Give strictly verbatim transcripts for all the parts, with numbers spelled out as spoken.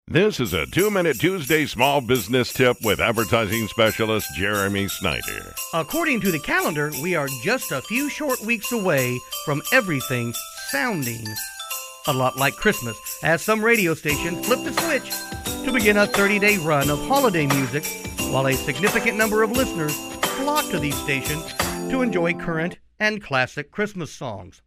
This is a two-minute Tuesday small business tip with advertising specialist Jeremy Snyder. According to the calendar, we are just a few short weeks away from everything sounding a lot like Christmas, as some radio stations flip the switch to begin a thirty-day run of holiday music, while a significant number of listeners flock to these stations to enjoy current and classic Christmas songs.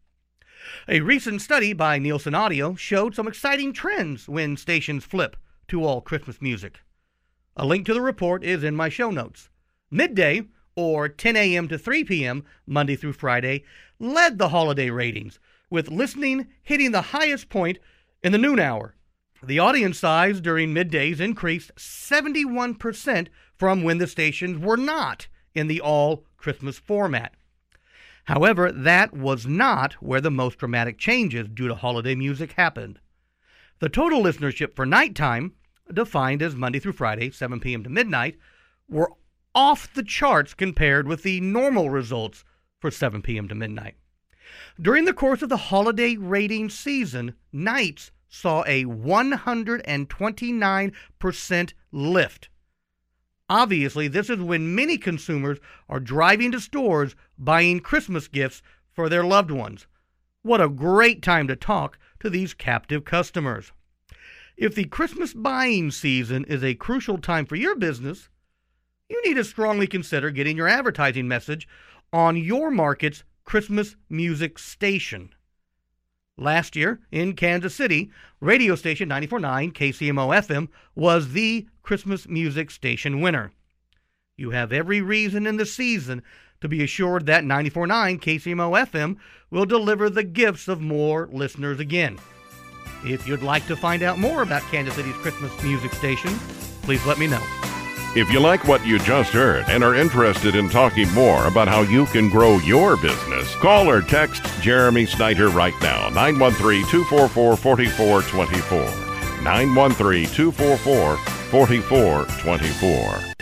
A recent study by Nielsen Audio showed some exciting trends when stations flip to all Christmas music. A link to the report is in my show notes. Midday, or ten a.m. to three p.m., Monday through Friday, led the holiday ratings, with listening hitting the highest point in the noon hour. The audience size during middays increased seventy-one percent from when the stations were not in the all-Christmas format. However, that was not where the most dramatic changes due to holiday music happened. The total listenership for nighttime, defined as Monday through Friday, seven p.m. to midnight, were off the charts compared with the normal results for seven p.m. to midnight. During the course of the holiday rating season, nights saw a one hundred twenty-nine percent lift. Obviously, this is when many consumers are driving to stores buying Christmas gifts for their loved ones. What a great time to talk to these captive customers. If the Christmas buying season is a crucial time for your business, you need to strongly consider getting your advertising message on your market's Christmas music station. Last year, in Kansas City, radio station ninety-four point nine K C M O F M was the Christmas music station winner. You have every reason in the season to be assured that ninety-four point nine K C M O F M will deliver the gifts of more listeners again. If you'd like to find out more about Kansas City's Christmas music station, please let me know. If you like what you just heard and are interested in talking more about how you can grow your business, call or text Jeremy Snyder right now, nine one three, two four four, four four two four, nine one three, two four four, four four two four.